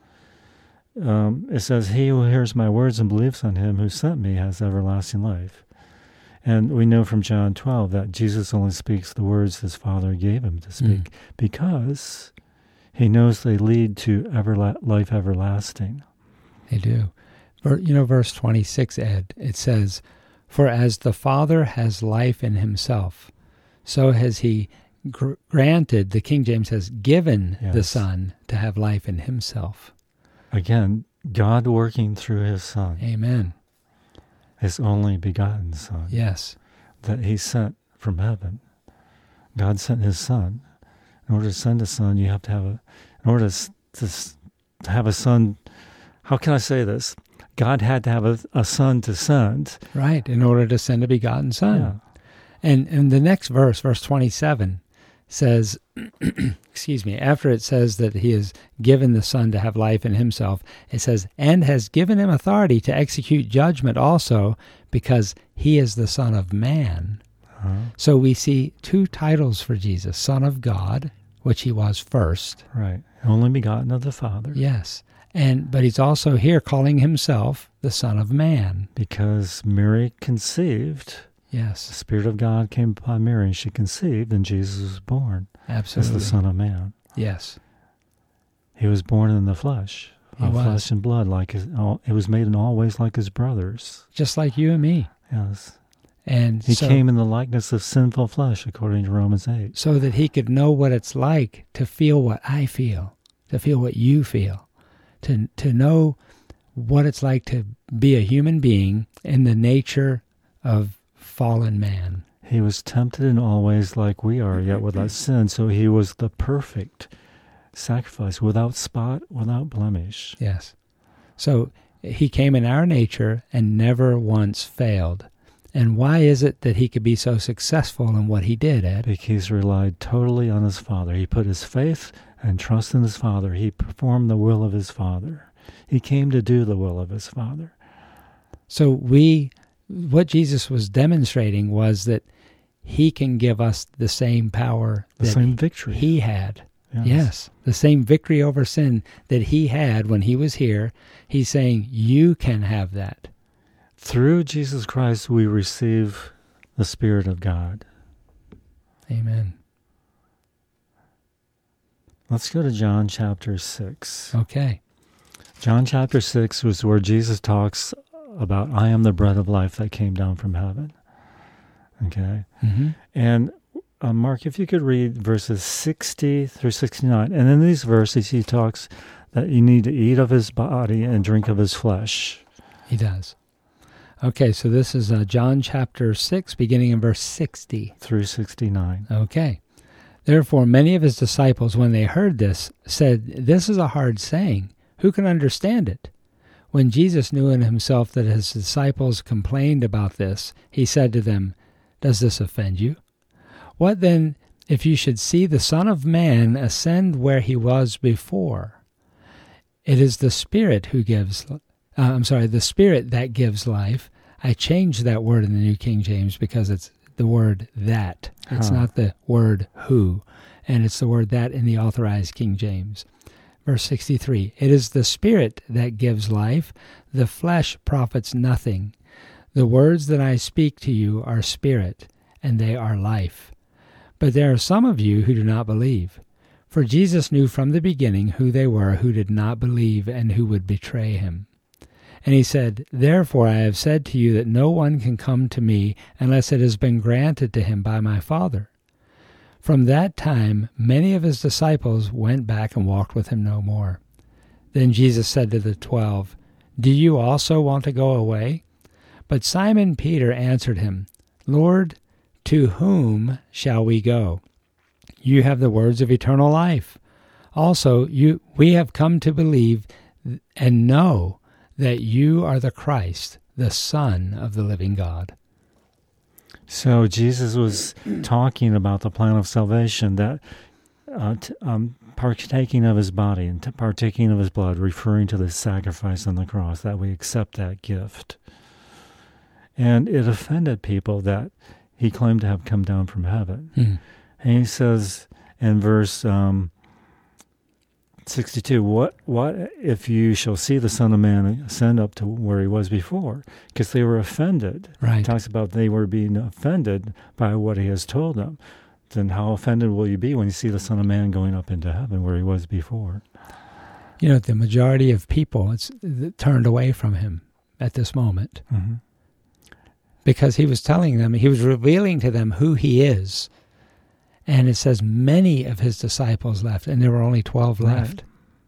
Um, it says, He who hears my words and believes on him who sent me has everlasting life. And we know from John twelve that Jesus only speaks the words his Father gave him to speak, mm. because he knows they lead to everla- life everlasting. They do. You know, verse twenty-six, Ed, it says, For as the Father has life in himself, so has he gr- granted, the King James says, given yes. the Son to have life in himself. Again, God working through his Son. Amen. His only begotten Son. Yes. That he sent from heaven. God sent his Son. In order to send a son, you have to have a, in order to, to, to have a son how can I say this? God had to have a, a son to send. Right, in order to send a begotten son. Yeah. And and the next verse, verse twenty-seven, says, excuse me, after it says that he has given the Son to have life in himself, it says, and has given him authority to execute judgment also, because he is the Son of Man. Uh-huh. So we see two titles for Jesus, Son of God, which he was first. Right, only begotten of the Father. Yes, and but he's also here calling himself the Son of Man. Because Mary conceived. Yes. The Spirit of God came upon Mary, and she conceived, and Jesus was born. Absolutely. As the Son of Man. Yes. He was born in the flesh, he of was. flesh and blood. Like his, all, it was made in all ways like his brothers. Just like you and me. Yes. And he so, came in the likeness of sinful flesh, according to Romans eight. So that he could know what it's like to feel what I feel, to feel what you feel, to to know what it's like to be a human being in the nature of fallen man. He was tempted in all ways like we are, yet without sin. So he was the perfect sacrifice, without spot, without blemish. Yes. So he came in our nature and never once failed. And why is it that he could be so successful in what he did, Ed? Because he relied totally on his Father. He put his faith and trust in his Father. He performed the will of his Father. He came to do the will of his Father. So we... what Jesus was demonstrating was that he can give us the same power the that same victory he had. Yes. yes, the same victory over sin that he had when he was here. He's saying you can have that. Through Jesus Christ we receive the Spirit of God. Amen. Let's go to John chapter six. Okay. John chapter six was where Jesus talks about, I am the bread of life that came down from heaven. Okay? Mm-hmm. And uh, Mark, if you could read verses sixty through sixty-nine. And in these verses he talks that you need to eat of his body and drink of his flesh. He does. Okay, so this is uh, John chapter six, beginning in verse sixty. Through sixty-nine. Okay. Therefore many of his disciples, when they heard this, said, this is a hard saying. Who can understand it? When Jesus knew in himself that his disciples complained about this, he said to them, does this offend you? What then if you should see the Son of Man ascend where he was before? It is the Spirit who gives, uh, I'm sorry, the Spirit that gives life. I changed that word in the New King James because it's the word that. It's huh. not the word who, and it's the word that in the Authorized King James. Verse sixty-three, it is the Spirit that gives life, the flesh profits nothing. The words that I speak to you are spirit, and they are life. But there are some of you who do not believe. For Jesus knew from the beginning who they were who did not believe and who would betray him. And he said, therefore I have said to you that no one can come to me unless it has been granted to him by my Father. From that time, many of his disciples went back and walked with him no more. Then Jesus said to the twelve, do you also want to go away? But Simon Peter answered him, Lord, to whom shall we go? You have the words of eternal life. Also, you, we have come to believe and know that you are the Christ, the Son of the living God. So Jesus was talking about the plan of salvation, that uh, t- um, partaking of his body and t- partaking of his blood, referring to the sacrifice on the cross, that we accept that gift. And it offended people that he claimed to have come down from heaven. Hmm. And he says in verse um, sixty-two, what what if you shall see the Son of Man ascend up to where he was before? Because they were offended. Right. He talks about they were being offended by what he has told them. Then how offended will you be when you see the Son of Man going up into heaven where he was before? You know, the majority of people it's turned away from him at this moment. Mm-hmm. Because he was telling them, he was revealing to them who he is. And it says many of his disciples left, and there were only twelve right. left.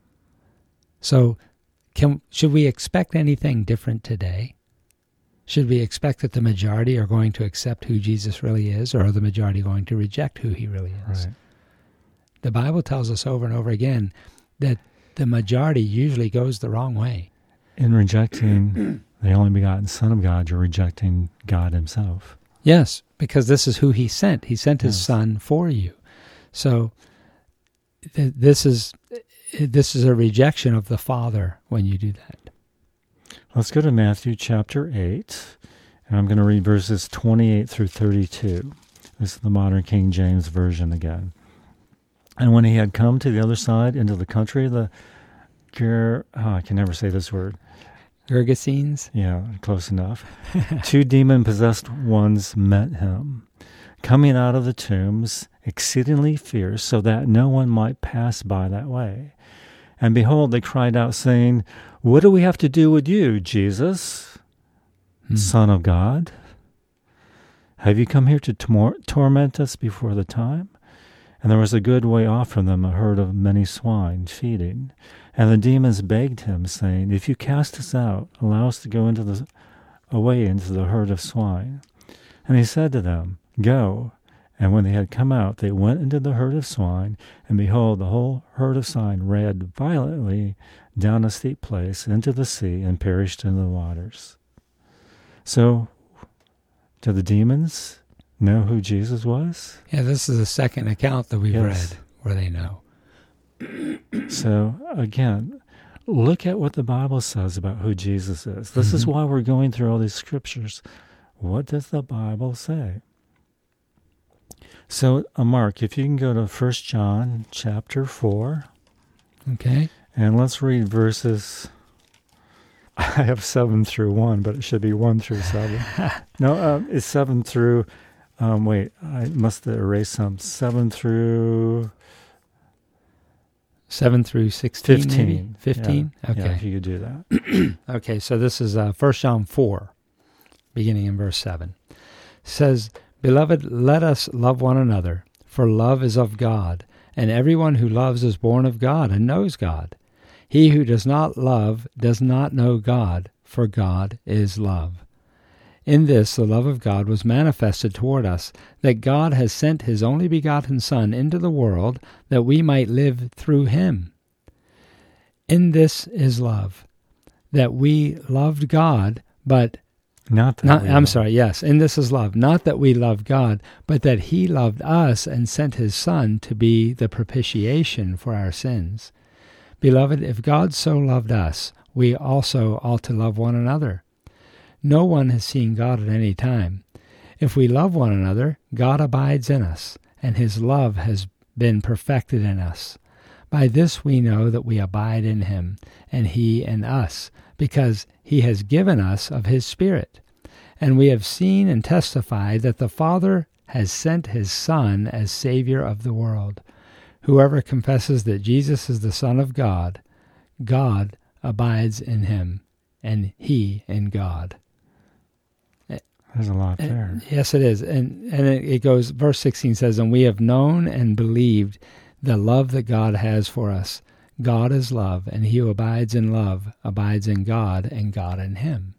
So can should we expect anything different today? Should we expect that the majority are going to accept who Jesus really is, or are the majority going to reject who he really is? Right. The Bible tells us over and over again that the majority usually goes the wrong way. in rejecting the only begotten Son of God, you're rejecting God himself. Yes, because this is who he sent. He sent his Yes. Son for you. So th- this is this is a rejection of the Father when you do that. Let's go to Matthew chapter eight, and I'm going to read verses twenty-eight through thirty-two. This is the modern King James Version again. And when he had come to the other side into the country of the Ger, oh, I can never say this word. Gergesenes? Yeah, close enough. Two demon-possessed ones met him, coming out of the tombs, exceedingly fierce, so that no one might pass by that way. And behold, they cried out, saying, "What do we have to do with you, Jesus, Hmm. Son of God? Have you come here to tor- torment us before the time?" And there was a good way off from them a herd of many swine feeding. And the demons begged him, saying, "If you cast us out, allow us to go into the away into the herd of swine." And he said to them, "Go." And when they had come out, they went into the herd of swine, and behold, the whole herd of swine ran violently down a steep place into the sea and perished in the waters. So, do the demons know who Jesus was? Yeah, this is the second account that we've Yes. read where they know. So, again, look at what the Bible says about who Jesus is. This is Mhm. why we're going through all these scriptures. What does the Bible say? So, uh, Mark, if you can go to First John chapter four, Okay. and let's read verses. I have seven through one, but it should be one through seven. No, um, it's seven through. Um, wait, I must erase some. Seven through seven through sixteen, maybe? fifteen. fifteen? Yeah, Okay. yeah, if you could do that. Okay, so this is uh, First John four, beginning in verse seven. It says, "Beloved, let us love one another, for love is of God, and everyone who loves is born of God and knows God. He who does not love does not know God, for God is love. In this the love of God was manifested toward us, that God has sent his only begotten Son into the world, that we might live through him. In this is love, that we loved God, but Not that not, we I'm love. sorry, yes, and this is love, not that we loved God, but that he loved us and sent his Son to be the propitiation for our sins. Beloved, if God so loved us, we also ought to love one another. No one has seen God at any time. If we love one another, God abides in us, and his love has been perfected in us. By this we know that we abide in him, and he in us, because he has given us of his Spirit. And we have seen and testified that the Father has sent his Son as Savior of the world. Whoever confesses that Jesus is the Son of God, God abides in him, and he in God." There's a lot there. Yes, it is. And and it, it goes, verse sixteen says, "And we have known and believed the love that God has for us. God is love, and he who abides in love abides in God, and God in him."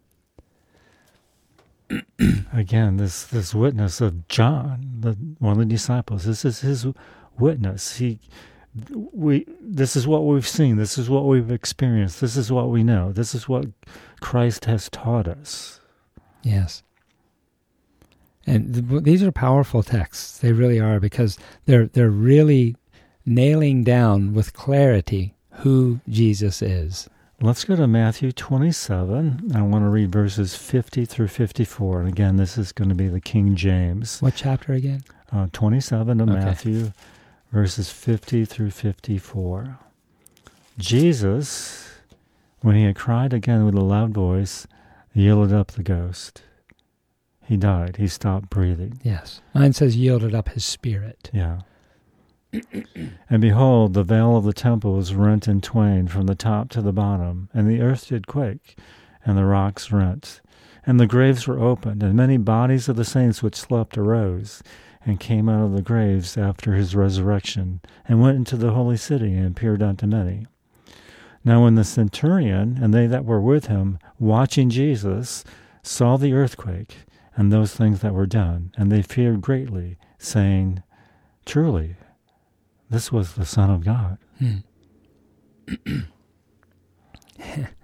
Again, this this witness of John, the, one of the disciples. This is his witness. He, we. This is what we've seen. This is what we've experienced. This is what we know. This is what Christ has taught us. Yes. And th- these are powerful texts. They really are, because they're they're really nailing down with clarity who Jesus is. Let's go to Matthew twenty-seven. I want to read verses fifty through fifty-four. And again, this is going to be the King James. What chapter again? Uh, twenty-seven of Okay. Matthew, verses fifty through fifty-four. Jesus, when he had cried again with a loud voice, yielded up the ghost. He died. He stopped breathing. Yes. Mine says yielded up his spirit. Yeah. And behold, the veil of the temple was rent in twain from the top to the bottom, and the earth did quake, and the rocks rent, and the graves were opened, and many bodies of the saints which slept arose, and came out of the graves after his resurrection, and went into the holy city, and appeared unto many. Now when the centurion and they that were with him, watching Jesus, saw the earthquake, and those things that were done, and they feared greatly, saying, Truly, this was the Son of God. Hmm.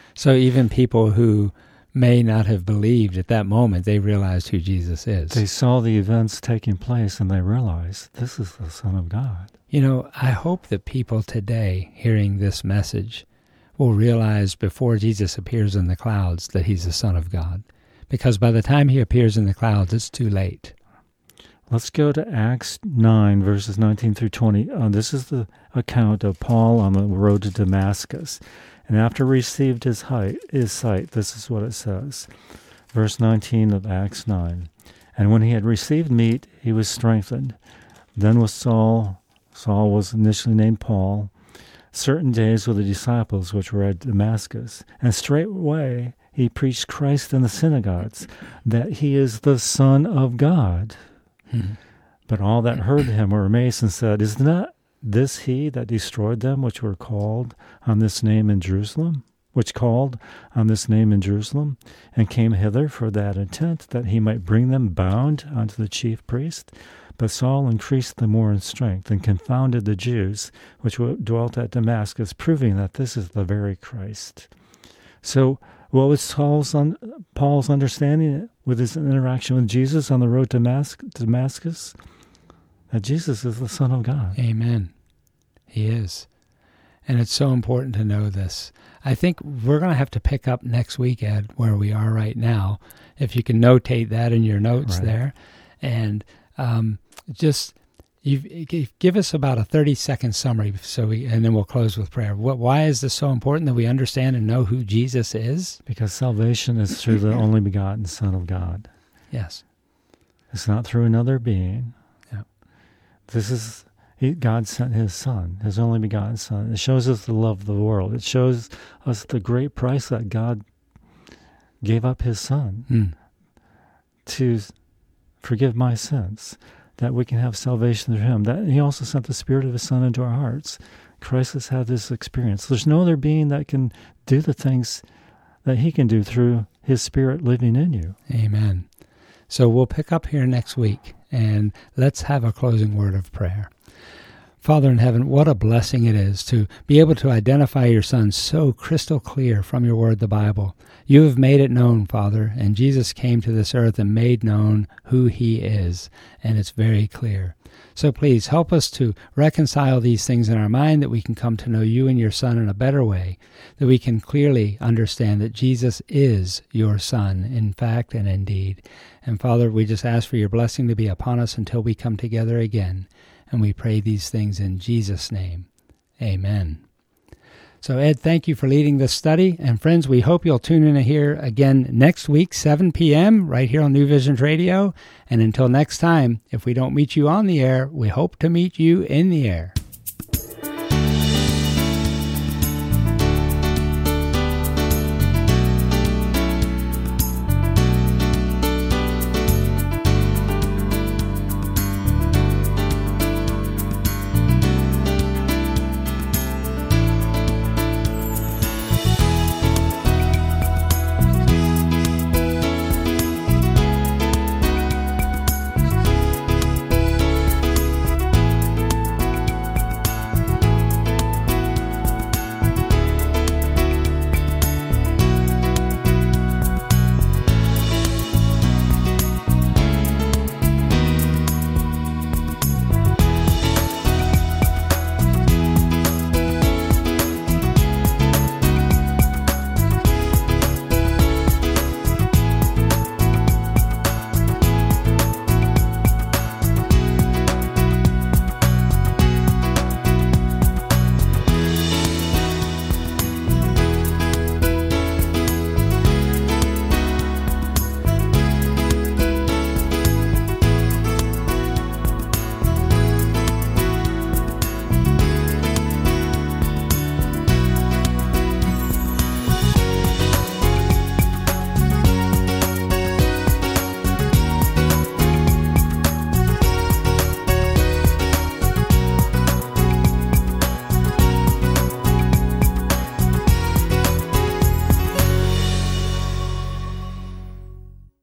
So even people who may not have believed at that moment, they realized who Jesus is. They saw the events taking place and they realized this is the Son of God. You know, I hope that people today hearing this message will realize before Jesus appears in the clouds that he's the Son of God. Because by the time he appears in the clouds, it's too late. Let's go to Acts nine, verses nineteen through twenty. Uh, this is the account of Paul on the road to Damascus. And after he received his, height, his sight, this is what it says. Verse nineteen of Acts nine. And when he had received meat, he was strengthened. Then was Saul, Saul was initially named Paul, certain days with the disciples which were at Damascus. And straightway he preached Christ in the synagogues, that he is the Son of God. Hmm. But all that heard him were amazed and said, Is not this he that destroyed them which were called on this name in Jerusalem, which called on this name in Jerusalem, and came hither for that intent, that he might bring them bound unto the chief priest? But Saul increased the more in strength, and confounded the Jews which dwelt at Damascus, proving that this is the very Christ. So what was Saul's un- Paul's understanding with his interaction with Jesus on the road to Damascus? That Jesus is the Son of God. Amen. He is. And it's so important to know this. I think we're going to have to pick up next week, Ed, where we are right now. If you can notate that in your notes right there. And um, just you give us about a thirty-second summary, so we, and then we'll close with prayer. What, why is this so important that we understand and know who Jesus is? Because salvation is through the only begotten Son of God. Yes. It's not through another being. This is, he, God sent his Son, his only begotten Son. It shows us the love of the world. It shows us the great price that God gave up his Son mm. to forgive my sins, that we can have salvation through him. That he also sent the Spirit of his Son into our hearts. Christ has had this experience. There's no other being that can do the things that he can do through his Spirit living in you. Amen. So we'll pick up here next week, and let's have a closing word of prayer. Father in heaven, what a blessing it is to be able to identify your Son so crystal clear from your word, the Bible. You have made it known, Father, and Jesus came to this earth and made known who he is, and it's very clear. So please help us to reconcile these things in our mind, that we can come to know you and your Son in a better way, that we can clearly understand that Jesus is your Son, in fact and in deed. And Father, we just ask for your blessing to be upon us until we come together again. And we pray these things in Jesus' name. Amen. So Ed, thank you for leading this study. And friends, we hope you'll tune in here again next week, seven p.m., right here on New Visions Radio. And until next time, if we don't meet you on the air, we hope to meet you in the air.